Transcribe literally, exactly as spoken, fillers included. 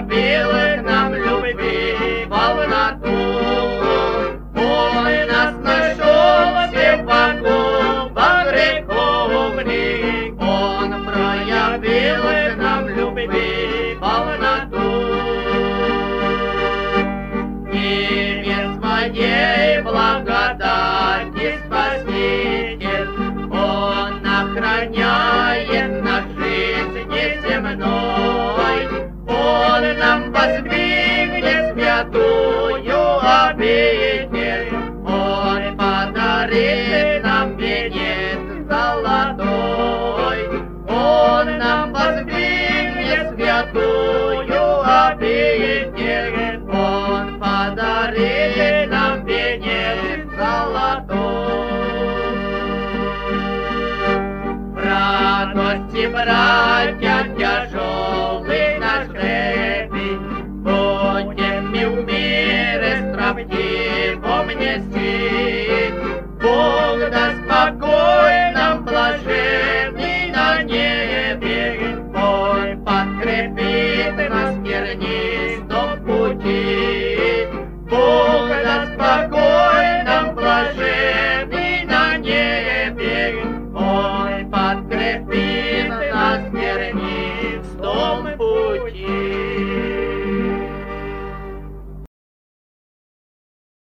проявил к нам любви полноту. Он нас нашел всех вокруг во греховных, Он проявил к нам любви полноту. И без своей благодати Спаситель, Он охраняет нас жизни земной. Он нам воздвигнет святую обитель, Он подарит нам венец золотой. Он нам воздвигнет святую обитель, Он подарит нам венец золотой. В радости, братья, тяжелый наш гребень, будем мы в мире строптивом нести. Бог даст покой нам блаженный на небе, Он подкрепит нас в тернистом пути. Бог даст покой нам блаженный на небе, Он подкрепит нас в тернистом пути.